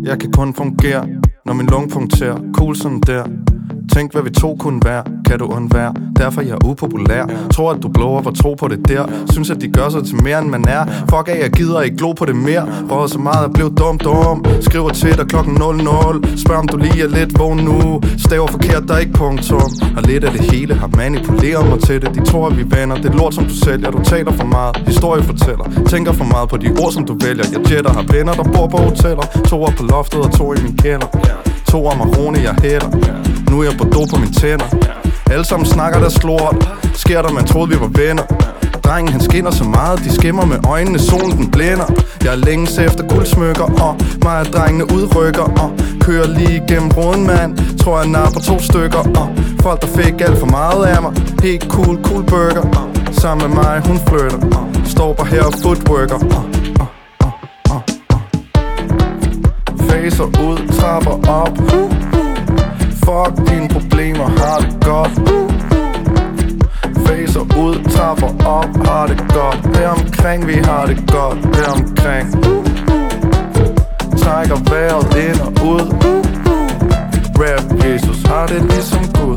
Jeg kan kun fungere, når min lunge punkterer. Cool sådan der. Tænk hvad vi to kunne være, kan du undvære. Derfor jeg er upopulær. Tror at du blower for tro på det der. Synes at de gør sig til mere end man er. Fuck af jeg gider ikke glo på det mere. Røget så meget jeg blev dum. Skriver til dig klokken 00. Spørg om du lige er lidt vågen nu. Staver forkert der er ikke punktum. Har lidt af det hele, har manipuleret mig til det. De tror at vi venner, det er lort som du sælger. Du taler for meget, historiefortæller. Tænker for meget på de ord som du vælger. Jeg jetter, har venner der bor på hoteller. 2 op på loftet og 2 i min kælder. 2 af Maroni jeg hælder. Nu er jeg Bordeaux på mine tænder. Alle sammen snakker der slort. Sker der man troede vi var venner. Drengen han skinner så meget. De skimmer med øjnene, solen den blænder. Jeg er længes efter guldsmykker. Og mig og drengene udrykker. Og kører lige gennem roden mand. Tror jeg napper 2 stykker. Og folk der fik alt for meget af mig. Helt cool burger. Sammen med mig hun flytter. Står bare her og footworker. Facer ud, trapper op. Fuck dine problemer, har det godt. Facer ud, trapper op, har det godt. Heromkring, vi har det godt. Heromkring. Trækker vejret ind og ud. Rap Jesus har det ligesom Gud.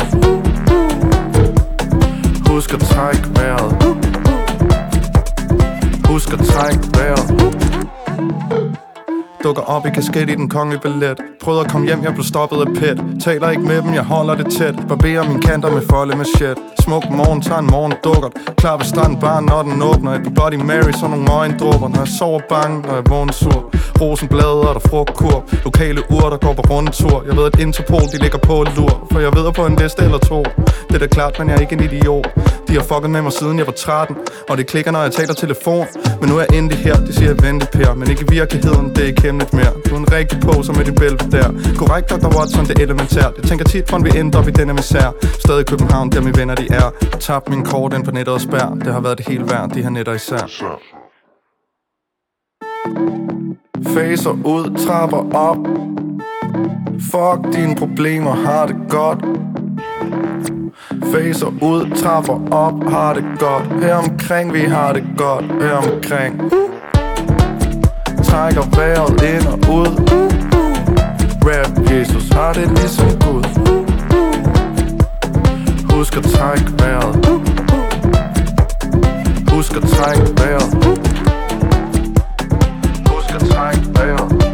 Husk at trække vejret. Husk at trække vejret. Dukker op i kasket i den kongelige ballet. Prøvede at komme hjem, jeg blev stoppet af pet. Taler ikke med dem, jeg holder det tæt. Barberer mine kanter med folde med shit. Smuk morgen, tager en morgen dukkert. Klar ved stranden bare når den åbner. Et Bloody Mary, så nogle øjendråber. Når jeg sover bange, når jeg vågner sur. Rosenblade og der frugtkur. Lokale ur, der går på rundtur. Jeg ved at Interpol, de ligger på lur. For jeg ved på en liste eller 2. Det er da klart, men jeg er ikke en idiot. De har fucket med mig siden jeg var 13. Og det klikker når jeg taler telefon. Men nu er jeg endelig her, det siger jeg vente Per. Men ikke i virkeligheden, det er ikke hemmeligt mere. Du er en rigtig poser med dit bælte der. Korrekt Dr. Watson, det er elementært. Jeg tænker tit på en vi endte op i denne misær. Stadig i København, der mine venner de er. Tabt min kort ind på nettet og spær. Det har været det hele værd, de her netter især. Facer ud, trapper op. Fuck dine problemer, har det godt. Facer ud, trapper op, har det godt. Heromkring, vi har det godt. Heromkring. Trækker vejret ind og ud. Rap Jesus har det ligesom Gud. Husk at trække vejret. Husk at trække vejret. Husk at trække vejret.